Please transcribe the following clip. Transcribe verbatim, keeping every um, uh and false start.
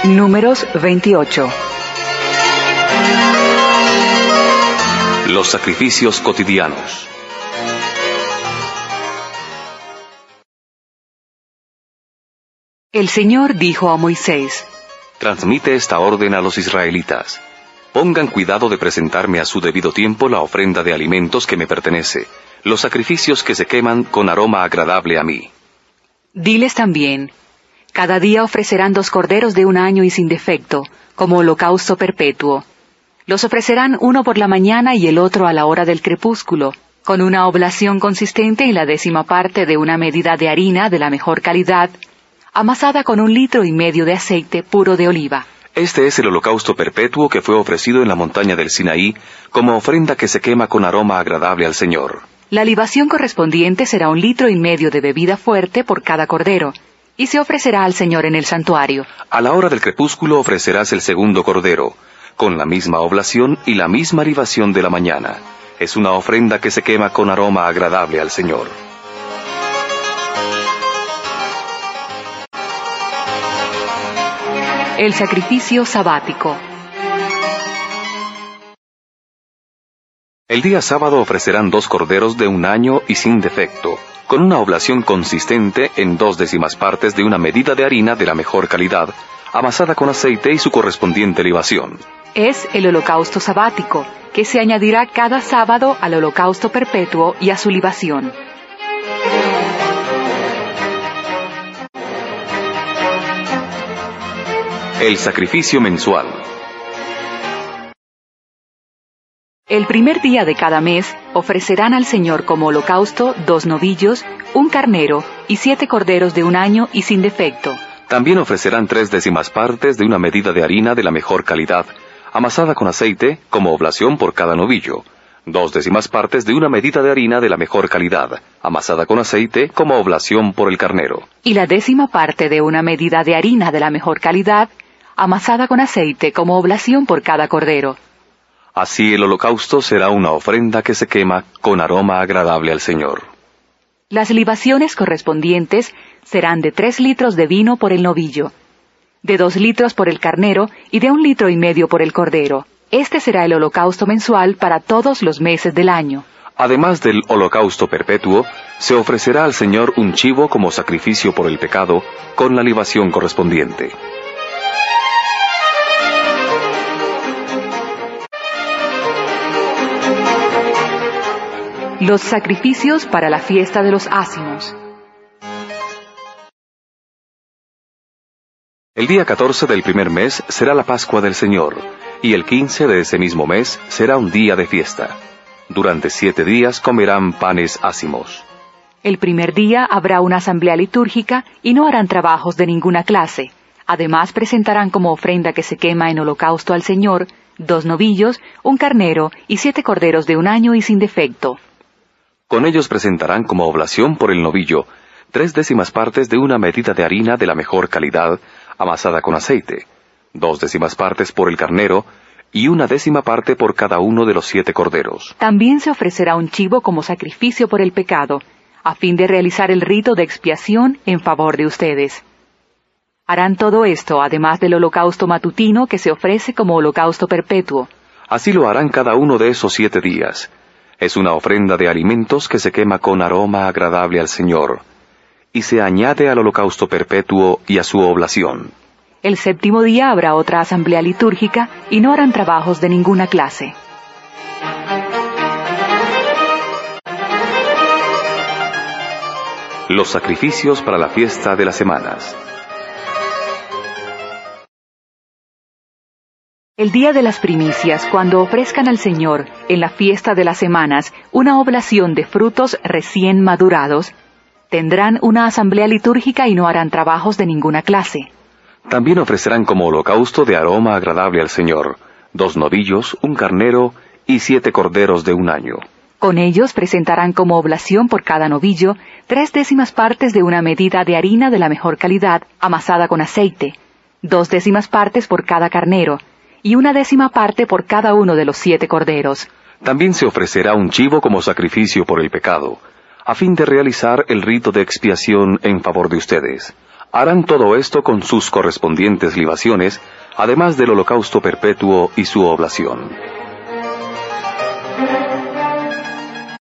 Números veintiocho. Los sacrificios cotidianos. El Señor dijo a Moisés: Transmite esta orden a los israelitas. Pongan cuidado de presentarme a su debido tiempo la ofrenda de alimentos que me pertenece, los sacrificios que se queman con aroma agradable a mí. Diles también: cada día ofrecerán dos corderos de un año y sin defecto, como holocausto perpetuo. Los ofrecerán uno por la mañana y el otro a la hora del crepúsculo, con una oblación consistente en la décima parte de una medida de harina de la mejor calidad, amasada con un litro y medio de aceite puro de oliva. Este es el holocausto perpetuo que fue ofrecido en la montaña del Sinaí, como ofrenda que se quema con aroma agradable al Señor. La libación correspondiente será un litro y medio de bebida fuerte por cada cordero, y se ofrecerá al Señor en el santuario. A la hora del crepúsculo ofrecerás el segundo cordero, con la misma oblación y la misma libación de la mañana. Es una ofrenda que se quema con aroma agradable al Señor. El sacrificio sabático. El día sábado ofrecerán dos corderos de un año y sin defecto, con una oblación consistente en dos décimas partes de una medida de harina de la mejor calidad, amasada con aceite y su correspondiente libación. Es el holocausto sabático, que se añadirá cada sábado al holocausto perpetuo y a su libación. El sacrificio mensual. El primer día de cada mes ofrecerán al Señor como holocausto dos novillos, un carnero y siete corderos de un año y sin defecto. También ofrecerán tres décimas partes de una medida de harina de la mejor calidad, amasada con aceite, como oblación por cada novillo. Dos décimas partes de una medida de harina de la mejor calidad, amasada con aceite, como oblación por el carnero. Y la décima parte de una medida de harina de la mejor calidad, amasada con aceite, como oblación por cada cordero. Así el holocausto será una ofrenda que se quema con aroma agradable al Señor. Las libaciones correspondientes serán de tres litros de vino por el novillo, de dos litros por el carnero y de un litro y medio por el cordero. Este será el holocausto mensual para todos los meses del año. Además del holocausto perpetuo, se ofrecerá al Señor un chivo como sacrificio por el pecado, con la libación correspondiente. Los sacrificios para la fiesta de los ázimos. El día catorce del primer mes será la Pascua del Señor, y el quince de ese mismo mes será un día de fiesta. Durante siete días comerán panes ácimos. El primer día habrá una asamblea litúrgica y no harán trabajos de ninguna clase. Además presentarán como ofrenda que se quema en holocausto al Señor dos novillos, un carnero y siete corderos de un año y sin defecto. Con ellos presentarán como oblación por el novillo tres décimas partes de una medida de harina de la mejor calidad, amasada con aceite, dos décimas partes por el carnero y una décima parte por cada uno de los siete corderos. También se ofrecerá un chivo como sacrificio por el pecado, a fin de realizar el rito de expiación en favor de ustedes. Harán todo esto, además del holocausto matutino que se ofrece como holocausto perpetuo. Así lo harán cada uno de esos siete días. Es una ofrenda de alimentos que se quema con aroma agradable al Señor, y se añade al holocausto perpetuo y a su oblación. El séptimo día habrá otra asamblea litúrgica y no harán trabajos de ninguna clase. Los sacrificios para la fiesta de las semanas. El día de las primicias, cuando ofrezcan al Señor, en la fiesta de las semanas, una oblación de frutos recién madurados, tendrán una asamblea litúrgica y no harán trabajos de ninguna clase. También ofrecerán como holocausto de aroma agradable al Señor, dos novillos, un carnero y siete corderos de un año. Con ellos presentarán como oblación por cada novillo tres décimas partes de una medida de harina de la mejor calidad, amasada con aceite, dos décimas partes por cada carnero, y una décima parte por cada uno de los siete corderos. También se ofrecerá un chivo como sacrificio por el pecado, a fin de realizar el rito de expiación en favor de ustedes. Harán todo esto con sus correspondientes libaciones, además del holocausto perpetuo y su oblación.